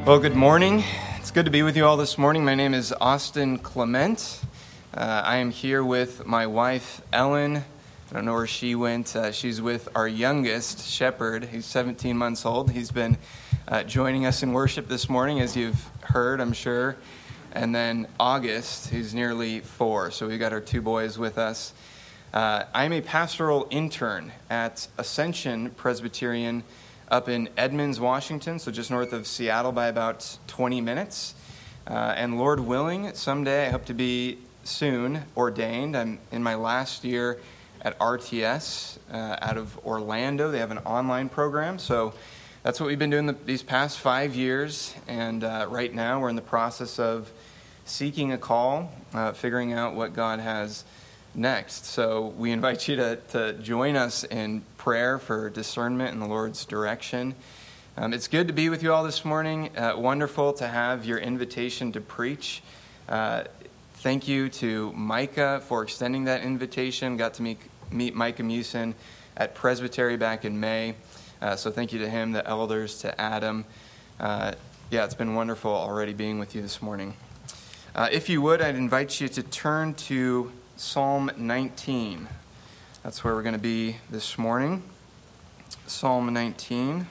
Well, good morning. It's good to be with you all this morning. My name is Austin Clement. I am here with my wife, Ellen. I don't know where she went. She's with our youngest, Shepherd. He's 17 months old. He's been joining us in worship this morning, as you've heard, I'm sure. And then August, who's nearly 4. So we've got our 2 boys with us. I'm a pastoral intern at Ascension Presbyterian up in Edmonds, Washington, so just north of Seattle by about 20 minutes. And Lord willing, someday I hope to be soon ordained. I'm in my last year at RTS out of Orlando. They have an online program, so that's what we've been doing these past 5 years. And right now we're in the process of seeking a call, figuring out what God has next. So we invite you to join us in prayer for discernment in the Lord's direction. It's good to be with you all this morning. Wonderful to have your invitation to preach. Thank you to Micah for extending that invitation. Got to meet Micah Musin at Presbytery back in May. So thank you to him, the elders, to Adam. It's been wonderful already being with you this morning. If you would, I'd invite you to turn to Psalm 19. That's where we're going to be this morning. Psalm 19.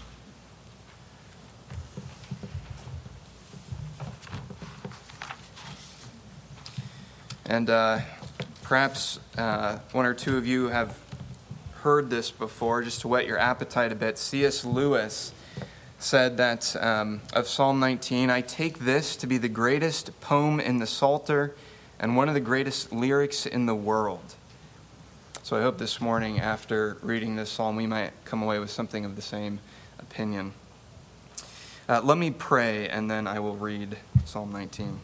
And perhaps one or two of you have heard this before, just to whet your appetite a bit. C.S. Lewis said that of Psalm 19, "I take this to be the greatest poem in the Psalter and one of the greatest lyrics in the world." So I hope this morning, after reading this psalm, we might come away with something of the same opinion. Let me pray, and then I will read Psalm 19.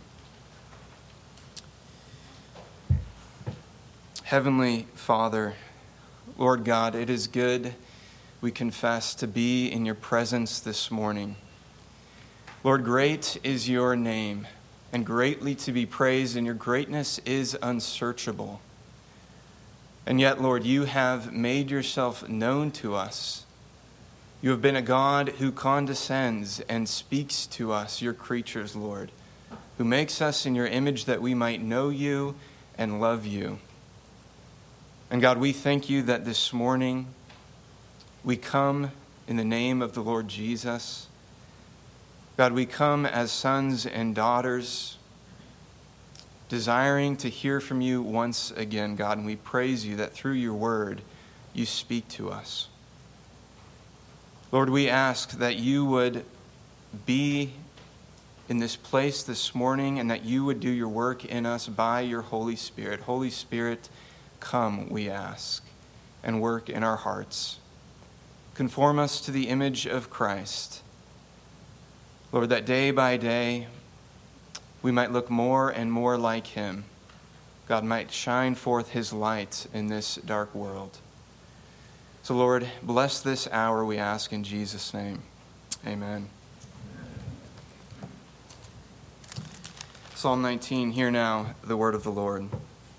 Heavenly Father, Lord God, it is good, we confess, to be in your presence this morning. Lord, great is your name, and greatly to be praised, and your greatness is unsearchable. And yet, Lord, you have made yourself known to us. You have been a God who condescends and speaks to us, your creatures, Lord, who makes us in your image that we might know you and love you. And God, we thank you that this morning we come in the name of the Lord Jesus. God, we come as sons and daughters, desiring to hear from you once again, God, and we praise you that through your word you speak to us. Lord, we ask that you would be in this place this morning and that you would do your work in us by your Holy Spirit. Holy Spirit, come, we ask, and work in our hearts. Conform us to the image of Christ. Lord, that day by day we might look more and more like him. God might shine forth his light in this dark world. So, Lord, bless this hour, we ask in Jesus' name. Amen. Psalm 19, hear now the word of the Lord.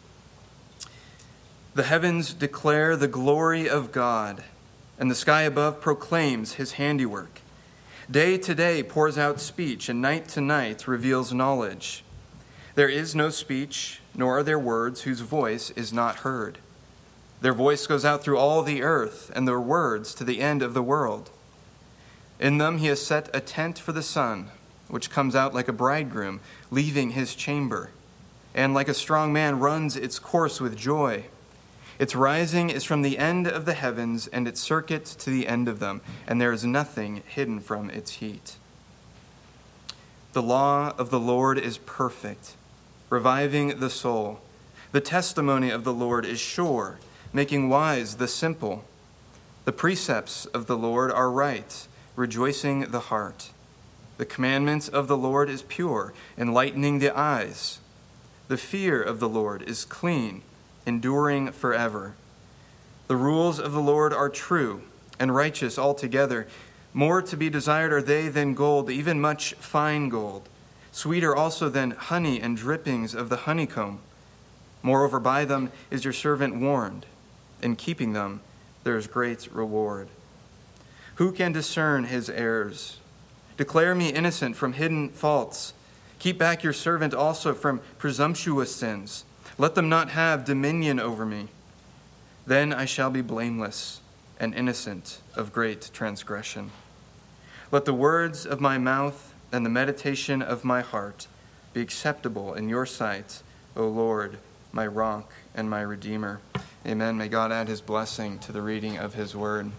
The heavens declare the glory of God, and the sky above proclaims his handiwork. Day to day pours out speech, and night to night reveals knowledge. There is no speech, nor are there words whose voice is not heard. Their voice goes out through all the earth, and their words to the end of the world. In them he has set a tent for the sun, which comes out like a bridegroom leaving his chamber, and like a strong man runs its course with joy. Its rising is from the end of the heavens, and its circuit to the end of them, and there is nothing hidden from its heat. The law of the Lord is perfect, reviving the soul. The testimony of the Lord is sure, making wise the simple. The precepts of the Lord are right, rejoicing the heart. The commandment of the Lord is pure, enlightening the eyes. The fear of the Lord is clean, enduring forever. The rules of the Lord are true and righteous altogether. More to be desired are they than gold, even much fine gold. Sweeter also than honey and drippings of the honeycomb. Moreover, by them is your servant warned. In keeping them, there is great reward. Who can discern his errors? Declare me innocent from hidden faults. Keep back your servant also from presumptuous sins. Let them not have dominion over me. Then I shall be blameless and innocent of great transgression. Let the words of my mouth and the meditation of my heart be acceptable in your sight, O Lord, my rock and my redeemer. Amen. May God add his blessing to the reading of his word.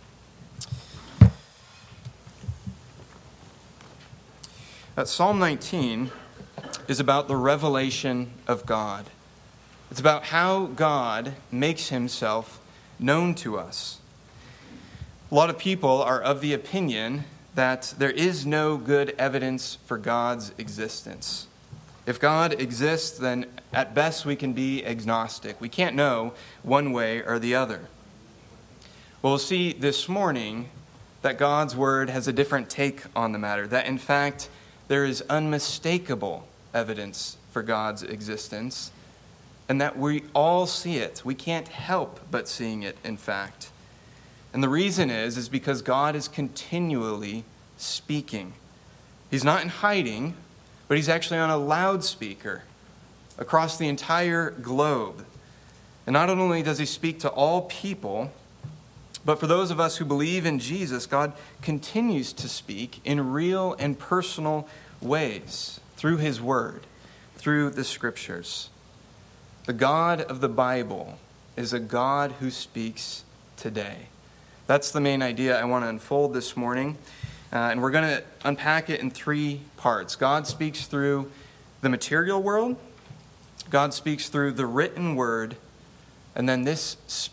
Psalm 19 is about the revelation of God. It's about how God makes himself known to us. A lot of people are of the opinion that there is no good evidence for God's existence. If God exists, then at best we can be agnostic. We can't know one way or the other. Well, we'll see this morning that God's word has a different take on the matter, that in fact there is unmistakable evidence for God's existence, and that we all see it. We can't help but seeing it, in fact. And the reason is because God is continually speaking. He's not in hiding, but he's actually on a loudspeaker across the entire globe. And not only does he speak to all people, but for those of us who believe in Jesus, God continues to speak in real and personal ways through his word, through the scriptures. The God of the Bible is a God who speaks today. That's the main idea I want to unfold this morning. And we're going to unpack it in three parts. God speaks through the material world. God speaks through the written word. And then this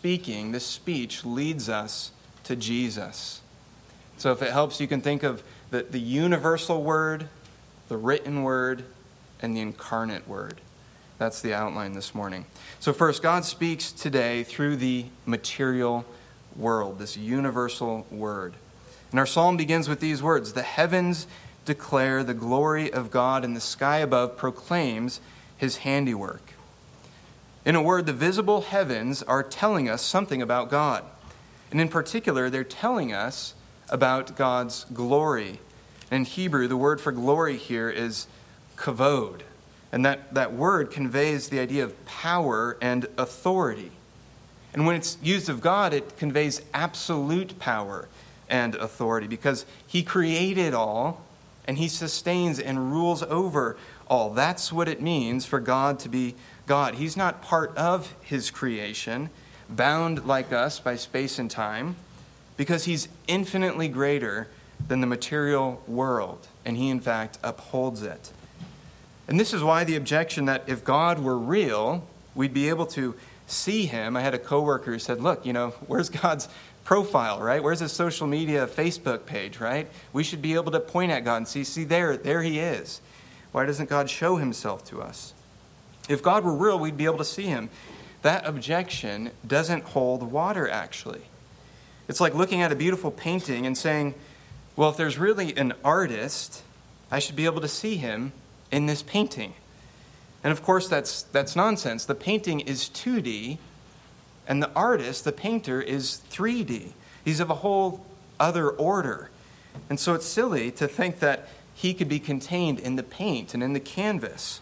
speech leads us to Jesus. So if it helps, you can think of the universal word, the written word, and the incarnate word. That's the outline this morning. So first, God speaks today through the material world, this universal word. And our psalm begins with these words: "The heavens declare the glory of God, and the sky above proclaims his handiwork." In a word, the visible heavens are telling us something about God. And in particular, they're telling us about God's glory. In Hebrew, the word for glory here is kavod. And that word conveys the idea of power and authority. And when it's used of God, it conveys absolute power and authority because he created all and he sustains and rules over all. That's what it means for God to be God. He's not part of his creation, bound like us by space and time, because he's infinitely greater than the material world, and he in fact upholds it. And this is why the objection that if God were real, we'd be able to see him. I had a coworker who said, look, where's God's profile, right? Where's his social media Facebook page, right? We should be able to point at God and see there he is. Why doesn't God show himself to us? If God were real, we'd be able to see him. That objection doesn't hold water, actually. It's like looking at a beautiful painting and saying, well, if there's really an artist, I should be able to see him in this painting. And of course, that's nonsense. The painting is 2D, and the artist, the painter, is 3D. He's of a whole other order. And so it's silly to think that he could be contained in the paint and in the canvas.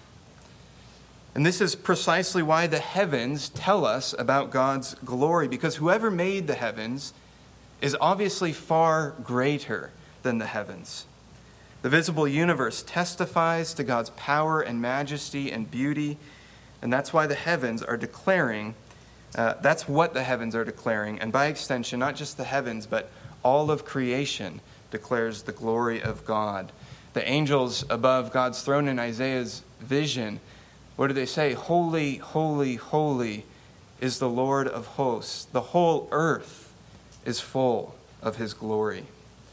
And this is precisely why the heavens tell us about God's glory, because whoever made the heavens is obviously far greater than the heavens. The visible universe testifies to God's power and majesty and beauty, and that's why the heavens are declaring, that's what the heavens are declaring, and by extension, not just the heavens, but all of creation declares the glory of God. The angels above God's throne in Isaiah's vision, what do they say? Holy, holy, holy is the Lord of hosts. The whole earth is full of his glory.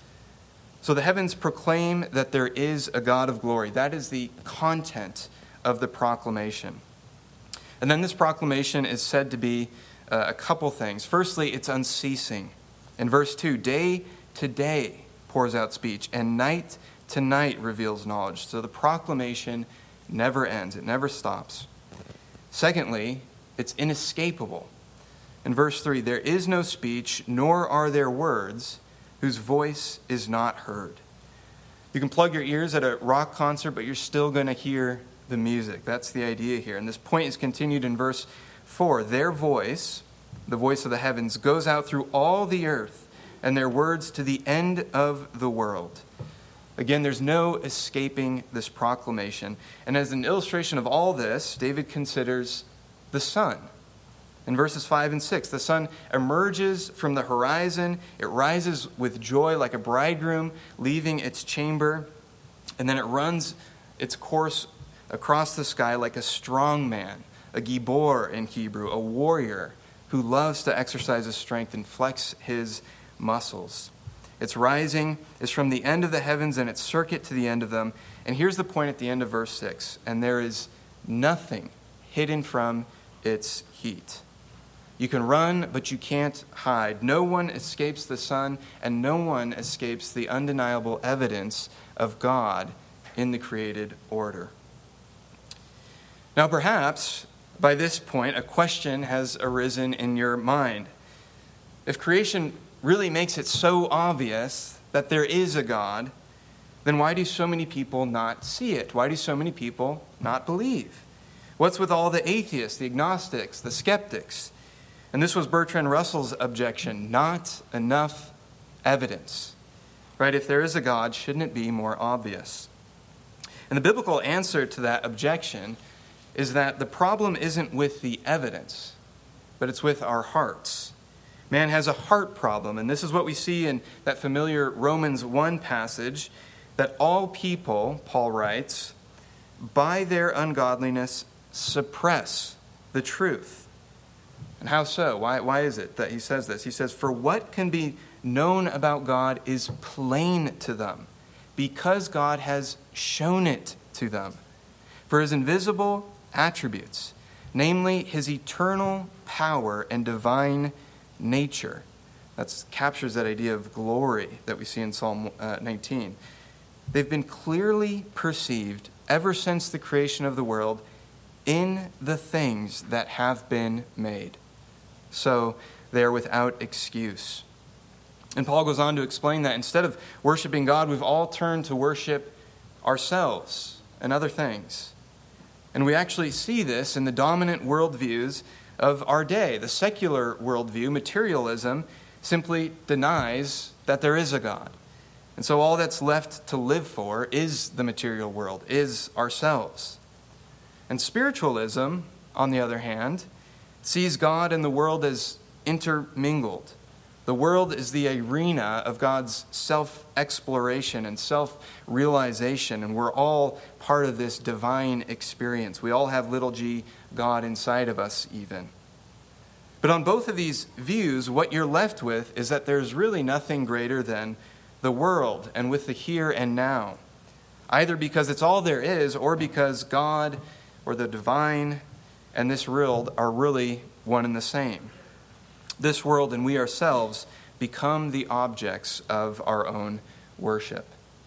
So the heavens proclaim that there is a God of glory. That is the content of the proclamation. And then this proclamation is said to be a couple things. Firstly, it's unceasing. In verse 2, day to day pours out speech, and night to night reveals knowledge. So the proclamation never ends. It never stops. Secondly, it's inescapable. In verse 3, there is no speech, nor are there words whose voice is not heard. You can plug your ears at a rock concert, but you're still going to hear the music. That's the idea here. And this point is continued in verse 4. Their voice, the voice of the heavens, goes out through all the earth, and their words to the end of the world. Again, there's no escaping this proclamation. And as an illustration of all this, David considers the sun. In verses 5 and 6, the sun emerges from the horizon. It rises with joy like a bridegroom leaving its chamber. And then it runs its course across the sky like a strong man, a gibor in Hebrew, a warrior who loves to exercise his strength and flex his muscles. Its rising is from the end of the heavens and its circuit to the end of them. And here's the point at the end of verse 6. And there is nothing hidden from its heat. You can run, but you can't hide. No one escapes the sun, and no one escapes the undeniable evidence of God in the created order. Now, perhaps by this point, a question has arisen in your mind. If creation really makes it so obvious that there is a God, then why do so many people not see it? Why do so many people not believe? What's with all the atheists, the agnostics, the skeptics? And this was Bertrand Russell's objection: not enough evidence. Right? If there is a God, shouldn't it be more obvious? And the biblical answer to that objection is that the problem isn't with the evidence, but it's with our hearts. Man has a heart problem, and this is what we see in that familiar Romans 1 passage, that all people, Paul writes, by their ungodliness suppress the truth. And how so? Why is it that he says this? He says, for what can be known about God is plain to them, because God has shown it to them. For his invisible attributes, namely his eternal power and divine nature, that captures that idea of glory that we see in Psalm 19. They've been clearly perceived ever since the creation of the world in the things that have been made. So they are without excuse. And Paul goes on to explain that instead of worshiping God, we've all turned to worship ourselves and other things. And we actually see this in the dominant worldviews of our day. The secular worldview, materialism, simply denies that there is a God. And so all that's left to live for is the material world, is ourselves. And spiritualism, on the other hand, sees God and the world as intermingled. The world is the arena of God's self-exploration and self-realization, and we're all part of this divine experience. We all have little g God inside of us even. But on both of these views, what you're left with is that there's really nothing greater than the world and with the here and now, either because it's all there is or because God or the divine and this world are really one and the same. This world and we ourselves become the objects of our own worship.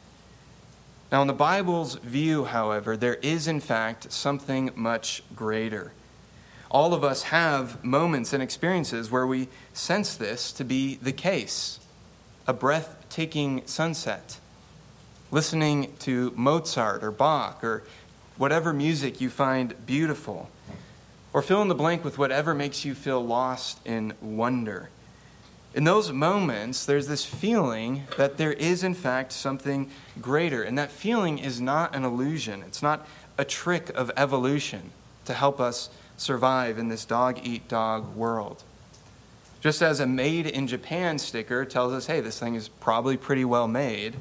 Now, in the Bible's view, however, there is in fact something much greater. All of us have moments and experiences where we sense this to be the case. A breathtaking sunset, listening to Mozart or Bach or whatever music you find beautiful, or fill in the blank with whatever makes you feel lost in wonder. In those moments, there's this feeling that there is, in fact, something greater. And that feeling is not an illusion. It's not a trick of evolution to help us survive in this dog-eat-dog world. Just as a made in Japan sticker tells us, hey, this thing is probably pretty well made,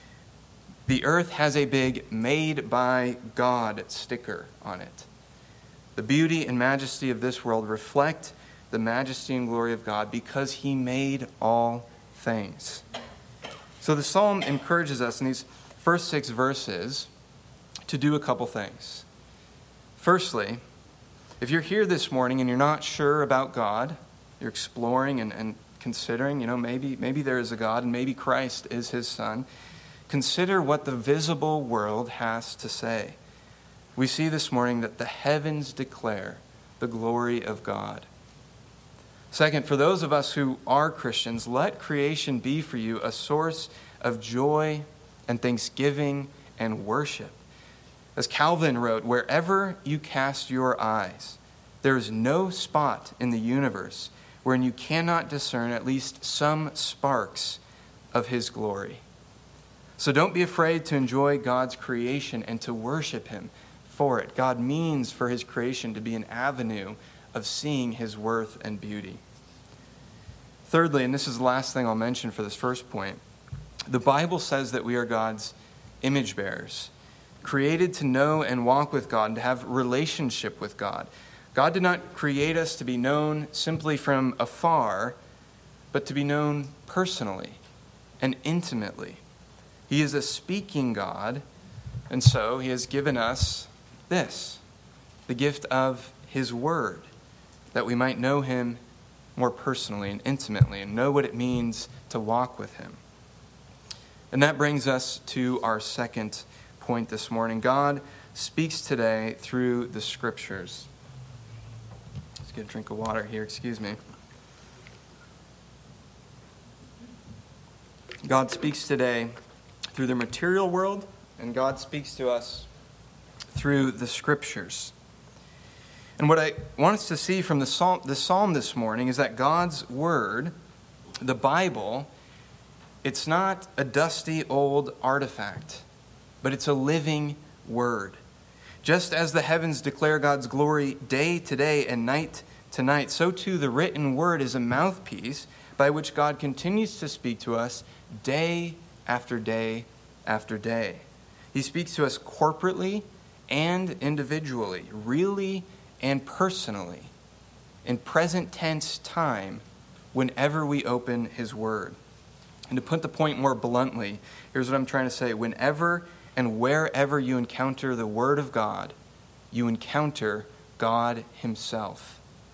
the earth has a big made by God sticker on it. The beauty and majesty of this world reflect the majesty and glory of God because he made all things. So the psalm encourages us in these first 6 verses to do a couple things. Firstly, if you're here this morning and you're not sure about God, you're exploring and considering, maybe there is a God and maybe Christ is his son, consider what the visible world has to say. We see this morning that the heavens declare the glory of God. Second, for those of us who are Christians, let creation be for you a source of joy and thanksgiving and worship. As Calvin wrote, wherever you cast your eyes, there is no spot in the universe wherein you cannot discern at least some sparks of his glory. So don't be afraid to enjoy God's creation and to worship him for it. God means for his creation to be an avenue of seeing his worth and beauty. Thirdly, and this is the last thing I'll mention for this first point, the Bible says that we are God's image bearers, created to know and walk with God and to have relationship with God. God did not create us to be known simply from afar, but to be known personally and intimately. He is a speaking God, and so he has given us this, the gift of his word, that we might know him more personally and intimately and know what it means to walk with him. And that brings us to our second point this morning. God speaks today through the scriptures. Let's get a drink of water here, excuse me. God speaks today through the material world, and God speaks to us through the scriptures. And what I want us to see from the psalm this morning is that God's word, the Bible, it's not a dusty old artifact, but it's a living word. Just as the heavens declare God's glory day to day and night to night, so too the written word is a mouthpiece by which God continues to speak to us day after day after day. He speaks to us corporately and individually, really and personally, in present tense time, whenever we open his word. And to put the point more bluntly, here's what I'm trying to say. Whenever and wherever you encounter the word of God, you encounter God himself.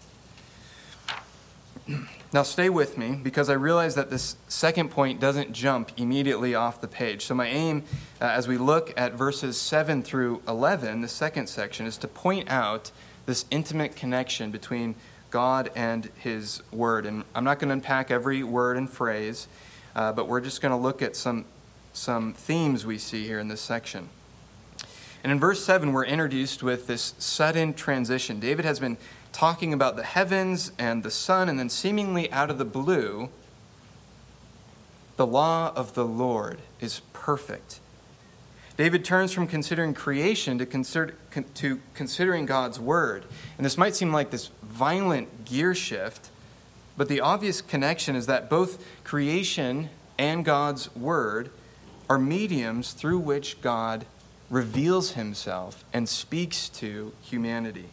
Now stay with me, because I realize that this second point doesn't jump immediately off the page. So my aim, as we look at verses 7 through 11, the second section, is to point out this intimate connection between God and his word. And I'm not going to unpack every word and phrase, but we're just going to look at some themes we see here in this section. And in verse 7, we're introduced with this sudden transition. David has been talking about the heavens and the sun, and then seemingly out of the blue, the law of the Lord is perfect. David turns from considering creation to considering God's word. And this might seem like this violent gear shift, but the obvious connection is that both creation and God's word are mediums through which God reveals himself and speaks to humanity.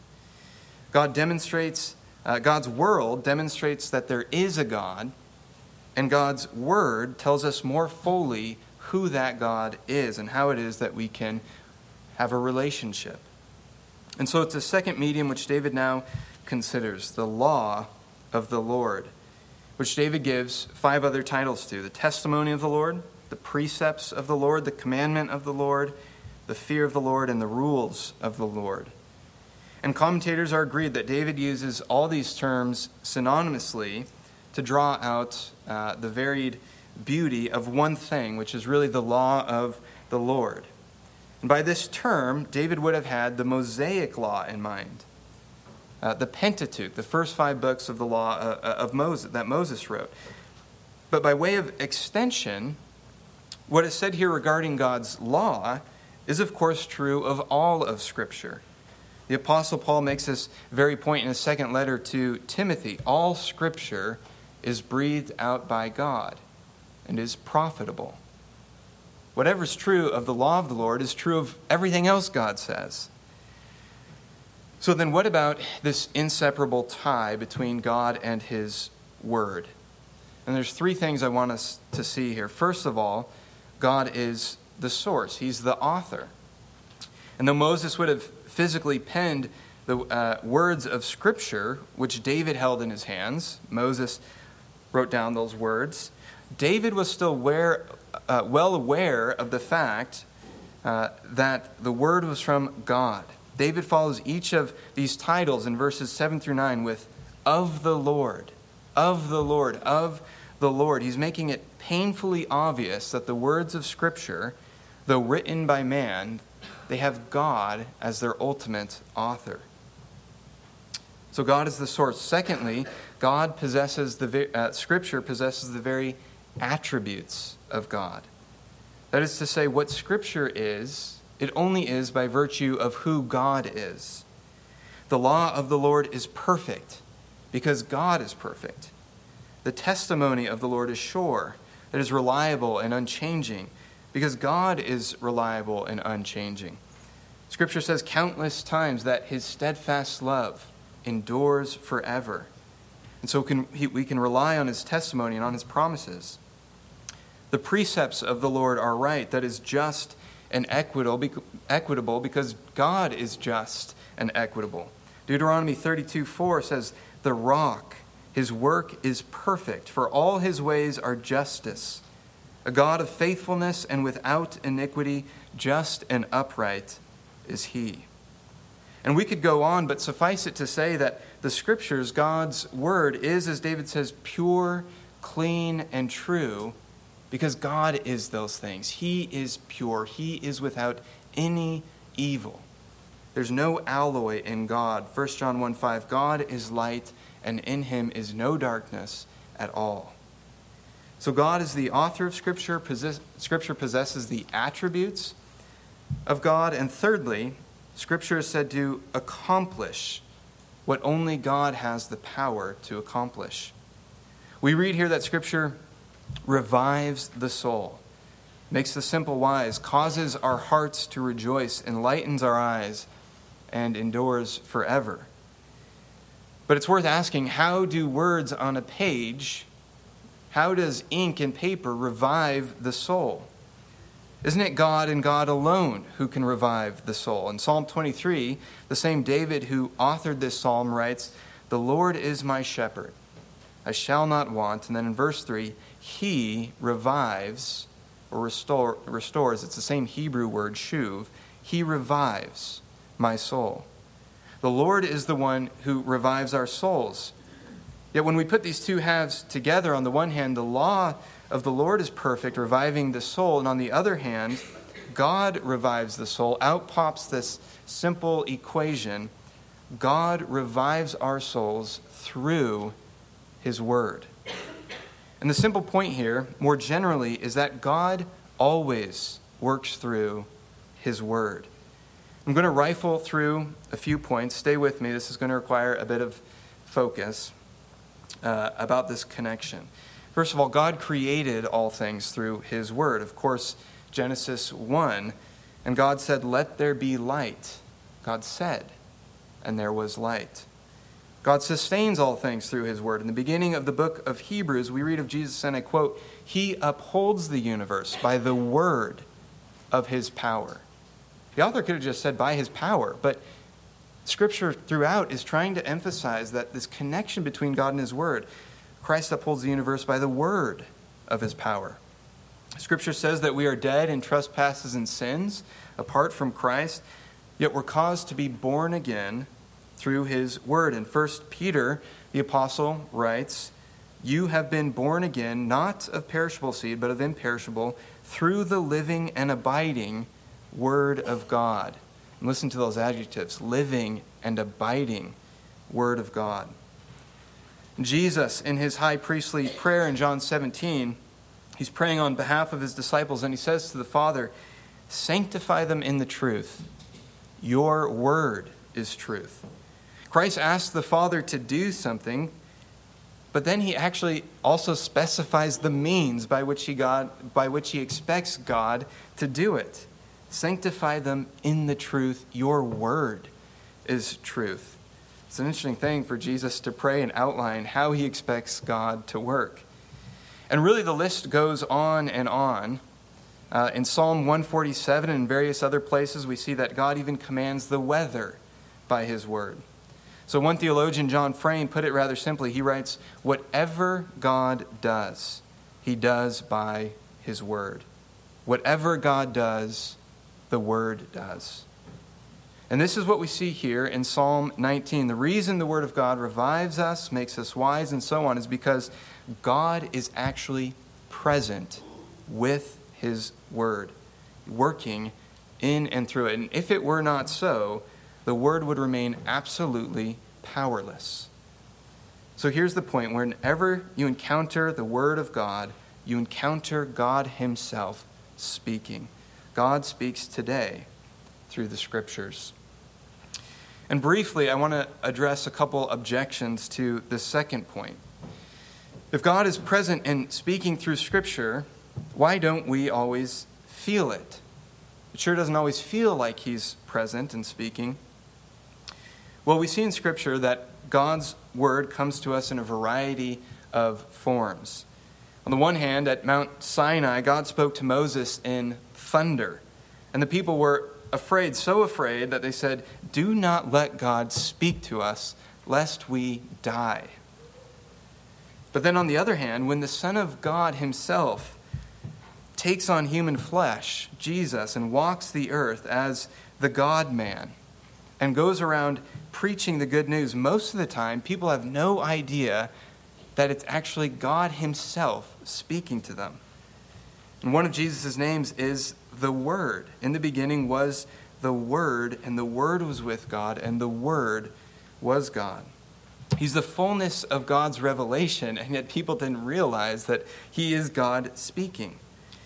God's world demonstrates that there is a God, and God's word tells us more fully who that God is and how it is that we can have a relationship. And so it's a second medium which David now considers, the law of the Lord, which David gives 5 other titles to: the testimony of the Lord, the precepts of the Lord, the commandment of the Lord, the fear of the Lord, and the rules of the Lord. And commentators are agreed that David uses all these terms synonymously to draw out the varied beauty of one thing, which is really the law of the Lord. And by this term, David would have had the Mosaic law in mind, the Pentateuch, the first 5 books of the law of Moses that Moses wrote. But by way of extension, what is said here regarding God's law is, of course, true of all of Scripture. The Apostle Paul makes this very point in his second letter to Timothy. All Scripture is breathed out by God and is profitable. Whatever's true of the law of the Lord is true of everything else God says. So then what about this inseparable tie between God and his word? And there's 3 things I want us to see here. First of all, God is the source. He's the author. And though Moses would have physically penned the words of Scripture, which David held in his hands, Moses wrote down those words, David was still well aware of the fact that the word was from God. David follows each of these titles in verses 7 through 9 with of the Lord, of the Lord, of the Lord. He's making it painfully obvious that the words of Scripture Though written by man, they have God as their ultimate author. So God is the source. Secondly, Scripture possesses the very attributes of God. That is to say, what Scripture is, it only is by virtue of who God is. The law of the Lord is perfect because God is perfect. The testimony of the Lord is sure, it is reliable and unchanging because God is reliable and unchanging. Scripture says countless times that his steadfast love endures forever. And so we can rely on his testimony and on his promises. The precepts of the Lord are right, that is just and equitable because God is just and equitable. Deuteronomy 32:4 says, "The rock, his work is perfect, for all his ways are justice. A God of faithfulness and without iniquity, just and upright is he." And we could go on, but suffice it to say that the Scriptures, God's word, is, as David says, pure, clean, and true, because God is those things. He is pure. He is without any evil. There's no alloy in God. 1 John 1:5, God is light, and in him is no darkness at all. So God is the author of Scripture. Scripture possesses the attributes of God. And thirdly, Scripture is said to accomplish what only God has the power to accomplish. We read here that Scripture revives the soul, makes the simple wise, causes our hearts to rejoice, enlightens our eyes, and endures forever. But it's worth asking, how do words on a page, how does ink and paper revive the soul? Isn't it God and God alone who can revive the soul? In Psalm 23, the same David who authored this psalm writes, "The Lord is my shepherd, I shall not want." And then in verse 3, he revives or restores. It's the same Hebrew word, shuv. He revives my soul. The Lord is the one who revives our souls. Yet when we put these two halves together, on the one hand, the law of the Lord is perfect, reviving the soul, and on the other hand, God revives the soul. Out pops this simple equation: God revives our souls through his word. And the simple point here, more generally, is that God always works through his word. I'm going to rifle through a few points. Stay with me. This is going to require a bit of focus about this connection. First of all, God created all things through his word. Of course, Genesis 1, and God said, "Let there be light." God said, and there was light. God sustains all things through his word. In the beginning of the book of Hebrews, we read of Jesus, and I quote, "He upholds the universe by the word of his power." The author could have just said by his power, but Scripture throughout is trying to emphasize that this connection between God and his word. Christ upholds the universe by the word of his power. Scripture says that we are dead in trespasses and sins apart from Christ, yet we're caused to be born again through his word. In 1 Peter, the apostle writes, "You have been born again, not of perishable seed, but of imperishable, through the living and abiding word of God." And listen to those adjectives: living and abiding word of God. Jesus, in his high priestly prayer in John 17, he's praying on behalf of his disciples, and he says to the Father, "Sanctify them in the truth. Your word is truth." Christ asked the Father to do something, but then he actually also specifies the means by which he expects God to do it. Sanctify them in the truth. Your word is truth. It's an interesting thing for Jesus to pray and outline how he expects God to work. And really the list goes on and on. In Psalm 147 and various other places, we see that God even commands the weather by his word. So one theologian, John Frame, put it rather simply. He writes, "Whatever God does, he does by his word." Whatever God does, the word does. And this is what we see here in Psalm 19. The reason the word of God revives us, makes us wise, and so on is because God is actually present with his word. working in and through it. And if it were not so, the word would remain absolutely powerless. So here's the point. Whenever you encounter the word of God, you encounter God himself speaking. God speaks today through the scriptures. And briefly, I want to address a couple objections to the second point. If God is present and speaking through scripture, why don't we always feel it? It sure doesn't always feel like he's present and speaking. Well, we see in scripture that God's word comes to us in a variety of forms. On the one hand, at Mount Sinai, God spoke to Moses in thunder. And the people were afraid, so afraid, that they said, "Do not let God speak to us, lest we die." But then on the other hand, when the Son of God himself takes on human flesh, Jesus, and walks the earth as the God-man, and goes around preaching the good news, most of the time, people have no idea that it's actually God himself speaking to them. And one of Jesus' names is the Word. In the beginning was the Word, and the Word was with God, and the Word was God. He's the fullness of God's revelation, and yet people didn't realize that he is God speaking.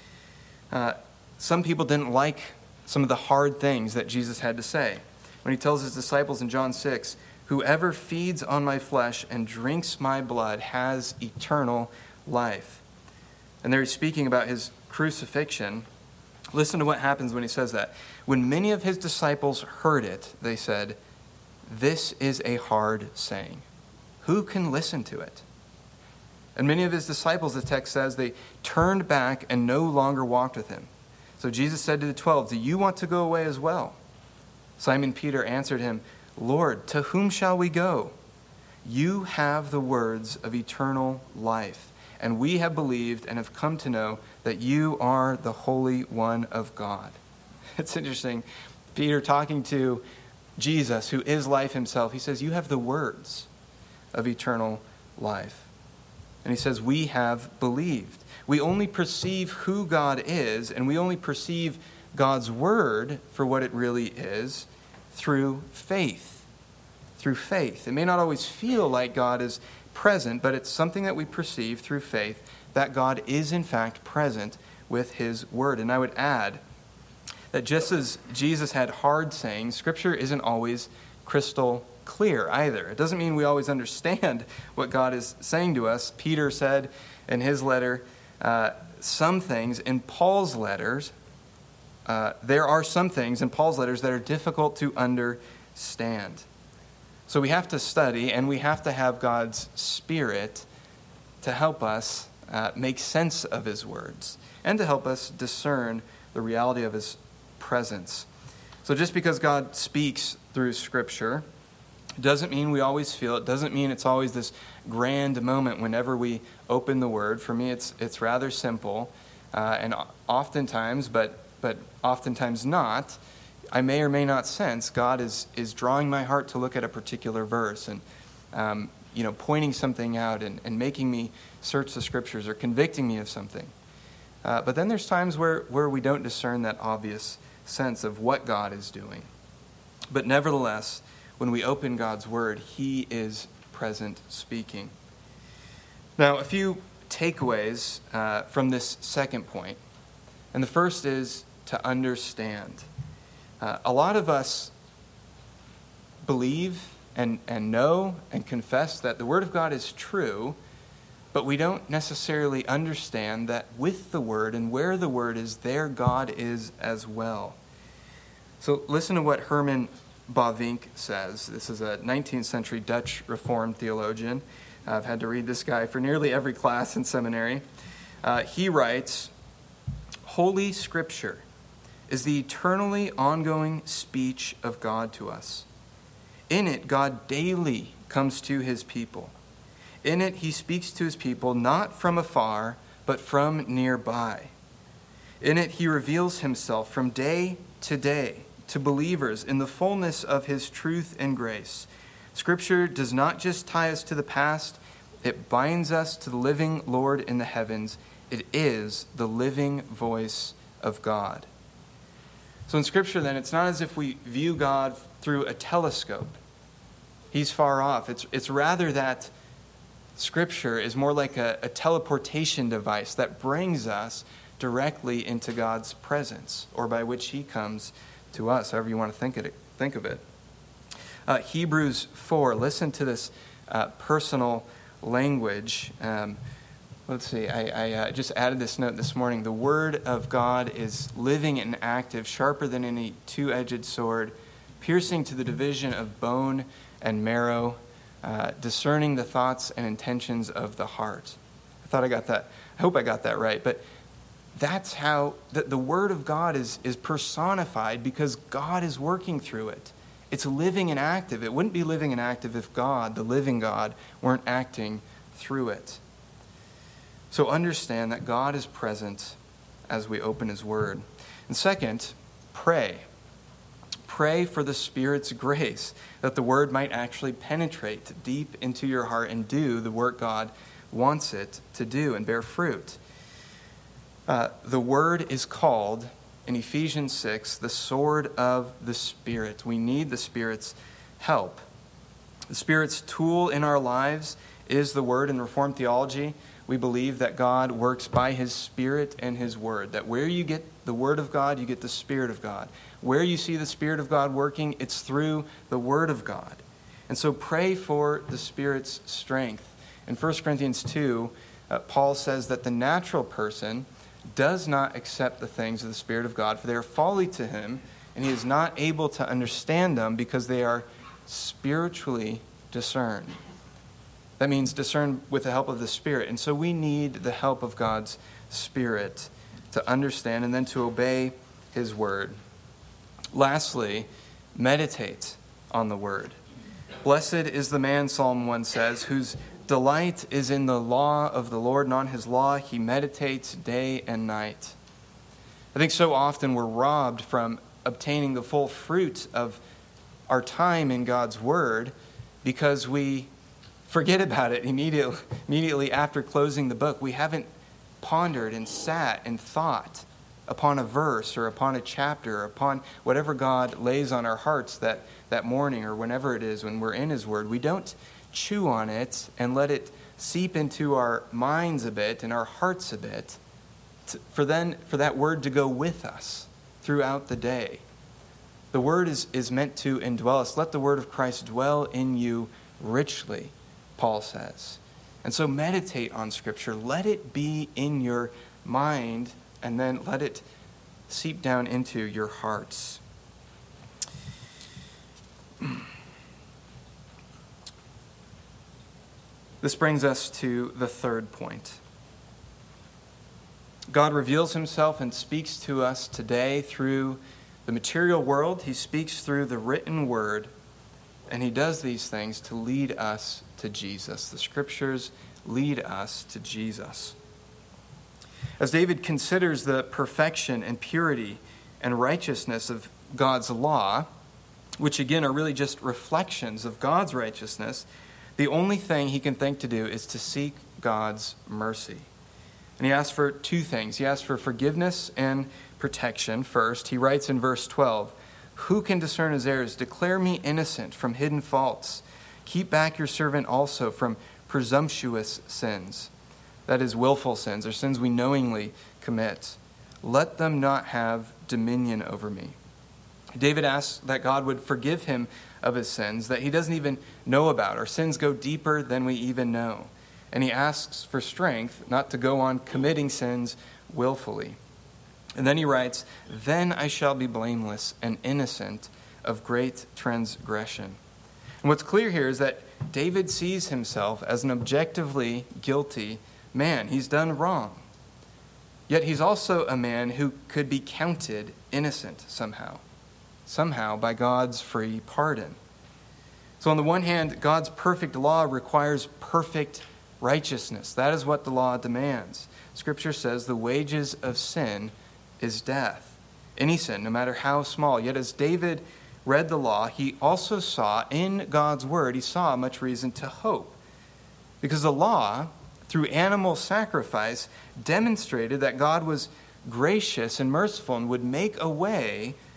Some people didn't like some of the hard things that Jesus had to say. When he tells his disciples in John 6, "Whoever feeds on my flesh and drinks my blood has eternal life." And there he's speaking about his crucifixion. Listen to what happens when he says that. When many of his disciples heard it, they said, "This is a hard saying. Who can listen to it?" And many of his disciples, the text says, they turned back and no longer walked with him. So Jesus said to the 12, "Do you want to go away as well?" Simon Peter answered him, "Lord, to whom shall we go? You have the words of eternal life, and we have believed and have come to know that you are the Holy One of God." It's interesting. Peter talking to Jesus, who is life himself, he says, "You have the words of eternal life." And he says, "We have believed." We only perceive who God is, and we only perceive God's word for what it really is through faith. Through faith. It may not always feel like God is present, but it's something that we perceive through faith that God is in fact present with his word. And I would add that just as Jesus had hard sayings, Scripture isn't always crystal clear either. It doesn't mean we always understand what God is saying to us. Peter said in his letter, some things in Paul's letters, there are some things in Paul's letters that are difficult to understand. So we have to study, and we have to have God's Spirit to help us make sense of his words and to help us discern the reality of his presence. So just because God speaks through Scripture doesn't mean we always feel it. Doesn't mean it's always this grand moment whenever we open the Word. For me, it's rather simple, and oftentimes, but oftentimes not, I may or may not sense God is drawing my heart to look at a particular verse and pointing something out and making me search the Scriptures or convicting me of something. But then there's times where we don't discern that obvious sense of what God is doing. But nevertheless, when we open God's Word, he is present speaking. Now, a few takeaways from this second point. And the first is to understand. A lot of us believe and know and confess that the Word of God is true, but we don't necessarily understand that with the Word and where the Word is, there God is as well. So listen to what Herman Bavinck says. This is a 19th century Dutch Reformed theologian. I've had to read this guy for nearly every class in seminary. He writes, "Holy Scripture is the eternally ongoing speech of God to us. In it, God daily comes to his people. In it, he speaks to his people not from afar, but from nearby. In it, he reveals himself from day to believers in the fullness of his truth and grace. Scripture does not just tie us to the past, it binds us to the living Lord in the heavens. It is the living voice of God." So in Scripture, then, it's not as if we view God through a telescope. He's far off. It's rather that Scripture is more like a teleportation device that brings us directly into God's presence, or by which he comes to us, however you want to think of it. Hebrews 4, listen to this personal language. Let's see, I just added this note this morning. The Word of God is living and active, sharper than any two-edged sword, piercing to the division of bone and marrow, discerning the thoughts and intentions of the heart. I hope I got that right. But that's how the Word of God is personified, because God is working through it. It's living and active. It wouldn't be living and active if God, the living God, weren't acting through it. So understand that God is present as we open his word. And second, pray. Pray for the Spirit's grace, that the word might actually penetrate deep into your heart and do the work God wants it to do and bear fruit. The word is called, in Ephesians 6, the sword of the Spirit. We need the Spirit's help. The Spirit's tool in our lives is the word. In Reformed theology, we believe that God works by his Spirit and his word. That where you get the word of God, you get the Spirit of God. Where you see the Spirit of God working, it's through the word of God. And so pray for the Spirit's strength. In 1 Corinthians 2, Paul says that the natural person does not accept the things of the Spirit of God, for they are folly to him, and he is not able to understand them because they are spiritually discerned. That means discerned with the help of the Spirit. And so we need the help of God's Spirit to understand and then to obey his word. Lastly, meditate on the word. Blessed is the man, Psalm 1 says, whose delight is in the law of the Lord, and on his law he meditates day and night. I think so often we're robbed from obtaining the full fruit of our time in God's word because we forget about it immediately after closing the book. We haven't pondered and sat and thought upon a verse or upon a chapter or upon whatever God lays on our hearts that morning or whenever it is when we're in his word. We don't chew on it and let it seep into our minds a bit and our hearts a bit for that word to go with us throughout the day. The word is meant to indwell us. Let the word of Christ dwell in you richly, Paul says. And so meditate on Scripture. Let it be in your mind, and then let it seep down into your hearts. This brings us to the third point. God reveals himself and speaks to us today through the material world. He speaks through the written word, and he does these things to lead us to Jesus. The Scriptures lead us to Jesus. As David considers the perfection and purity and righteousness of God's law, which again are really just reflections of God's righteousness, the only thing he can think to do is to seek God's mercy. And he asks for two things. He asks for forgiveness and protection first. He writes in verse 12, "Who can discern his errors? Declare me innocent from hidden faults. Keep back your servant also from presumptuous sins." That is, willful sins, or sins we knowingly commit. "Let them not have dominion over me." David asks that God would forgive him of his sins that he doesn't even know about. Our sins go deeper than we even know. And he asks for strength not to go on committing sins willfully. And then he writes, "Then I shall be blameless and innocent of great transgression." And what's clear here is that David sees himself as an objectively guilty man. He's done wrong. Yet he's also a man who could be counted innocent somehow by God's free pardon. So on the one hand, God's perfect law requires perfect righteousness. That is what the law demands. Scripture says the wages of sin is death. Any sin, no matter how small. Yet as David read the law, he also saw in God's word, he saw much reason to hope. Because the law, through animal sacrifice, demonstrated that God was gracious and merciful and would make a way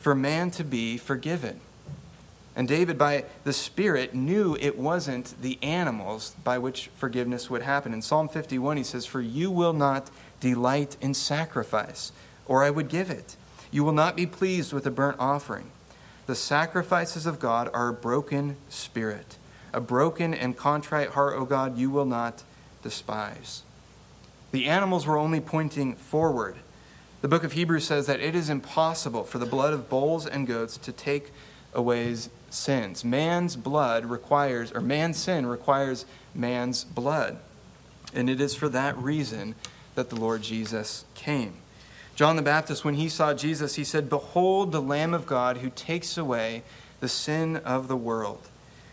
for man to be forgiven. And David, by the Spirit, knew it wasn't the animals by which forgiveness would happen. In Psalm 51, he says, "For you will not delight in sacrifice, or I would give it. You will not be pleased with a burnt offering. The sacrifices of God are a broken spirit. A broken and contrite heart, O God, you will not despise." The animals were only pointing forward. The book of Hebrews says that it is impossible for the blood of bulls and goats to take away sins. Man's sin requires man's blood. And it is for that reason that the Lord Jesus came. John the Baptist, when he saw Jesus, he said, "Behold the Lamb of God who takes away the sin of the world."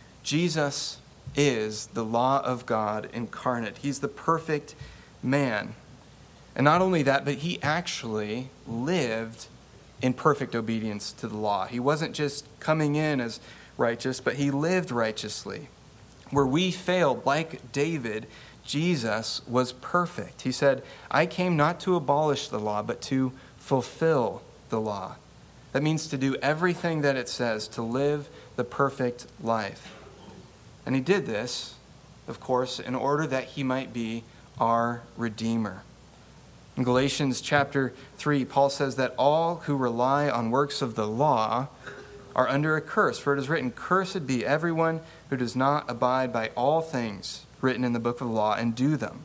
Jesus is the law of God incarnate. He's the perfect man. And not only that, but he actually lived in perfect obedience to the law. He wasn't just coming in as righteous, but he lived righteously. Where we failed, like David, Jesus was perfect. He said, "I came not to abolish the law, but to fulfill the law." That means to do everything that it says, to live the perfect life. And he did this, of course, in order that he might be our Redeemer. In Galatians chapter 3, Paul says that all who rely on works of the law are under a curse. For it is written, "Cursed be everyone who does not abide by all things written in the book of the law and do them."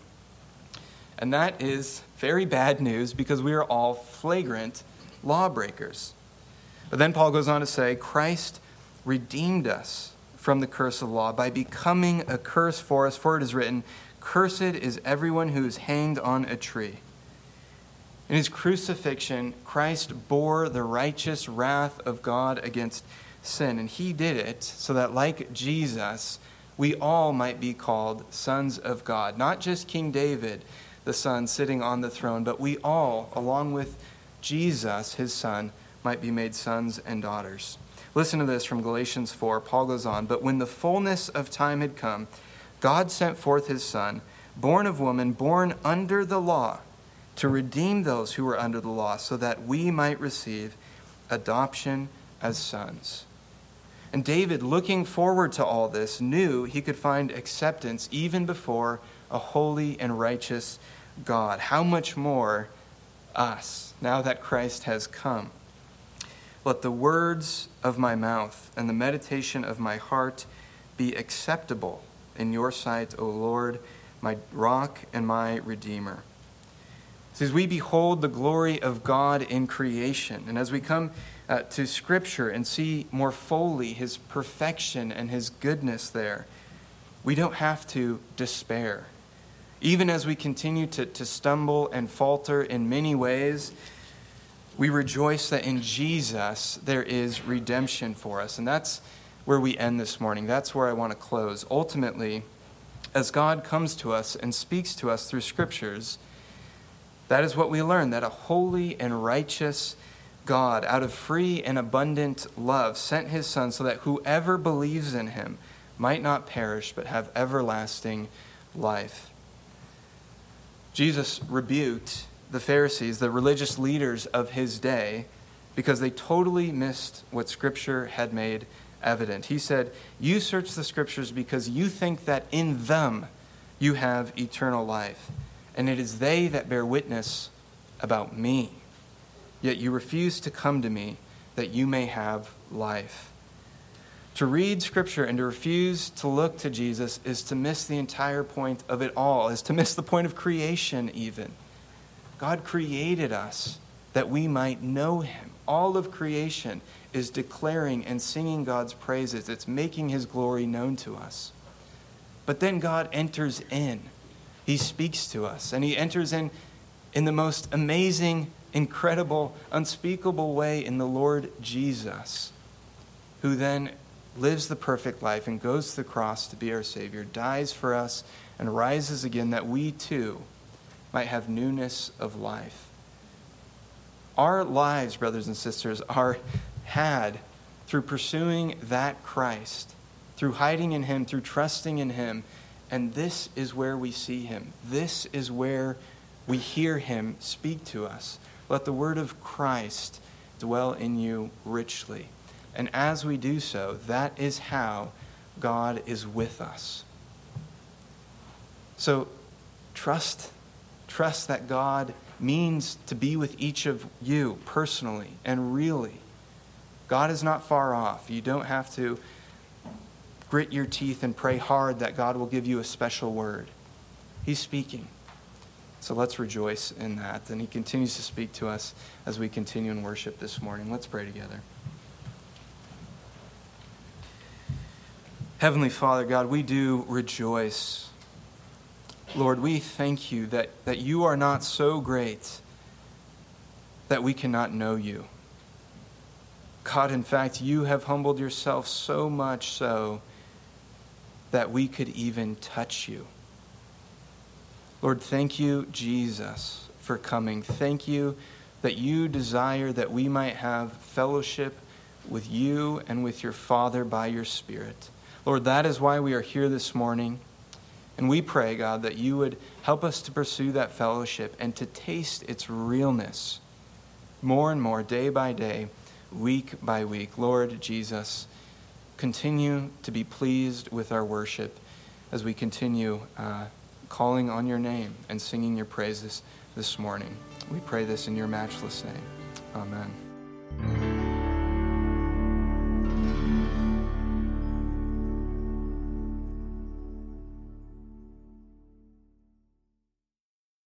And that is very bad news because we are all flagrant lawbreakers. But then Paul goes on to say, Christ redeemed us from the curse of the law by becoming a curse for us. For it is written, "Cursed is everyone who is hanged on a tree." In his crucifixion, Christ bore the righteous wrath of God against sin. And he did it so that, like Jesus, we all might be called sons of God. Not just King David, the son, sitting on the throne, but we all, along with Jesus, his son, might be made sons and daughters. Listen to this from Galatians 4. Paul goes on, "But when the fullness of time had come, God sent forth his son, born of woman, born under the law, to redeem those who were under the law, so that we might receive adoption as sons." And David, looking forward to all this, knew he could find acceptance even before a holy and righteous God. How much more us, now that Christ has come? "Let the words of my mouth and the meditation of my heart be acceptable in your sight, O Lord, my rock and my redeemer." As we behold the glory of God in creation, and as we come to Scripture and see more fully his perfection and his goodness there, we don't have to despair. Even as we continue to stumble and falter in many ways, we rejoice that in Jesus there is redemption for us. And that's where we end this morning. That's where I want to close. Ultimately, as God comes to us and speaks to us through Scriptures, that is what we learn, that a holy and righteous God, out of free and abundant love, sent his Son so that whoever believes in him might not perish but have everlasting life. Jesus rebuked the Pharisees, the religious leaders of his day, because they totally missed what Scripture had made evident. He said, "You search the Scriptures because you think that in them you have eternal life. And it is they that bear witness about me. Yet you refuse to come to me that you may have life." To read Scripture and to refuse to look to Jesus is to miss the entire point of it all, is to miss the point of creation even. God created us that we might know him. All of creation is declaring and singing God's praises. It's making his glory known to us. But then God enters in. He speaks to us, and he enters in the most amazing, incredible, unspeakable way in the Lord Jesus, who then lives the perfect life and goes to the cross to be our Savior, dies for us, and rises again that we too might have newness of life. Our lives, brothers and sisters, are had through pursuing that Christ, through hiding in him, through trusting in him. And this is where we see him. This is where we hear him speak to us. Let the word of Christ dwell in you richly. And as we do so, that is how God is with us. So trust that God means to be with each of you personally and really. God is not far off. You don't have to grit your teeth and pray hard that God will give you a special word. He's speaking. So let's rejoice in that. And he continues to speak to us as we continue in worship this morning. Let's pray together. Heavenly Father, God, we do rejoice. Lord, we thank you that you are not so great that we cannot know you. God, in fact, you have humbled yourself so much so that we could even touch you. Lord, thank you, Jesus, for coming. Thank you that you desire that we might have fellowship with you and with your Father by your Spirit. Lord, that is why we are here this morning. And we pray, God, that you would help us to pursue that fellowship and to taste its realness more and more, day by day, week by week. Lord Jesus, continue to be pleased with our worship as we continue calling on your name and singing your praises this morning. We pray this in your matchless name. Amen.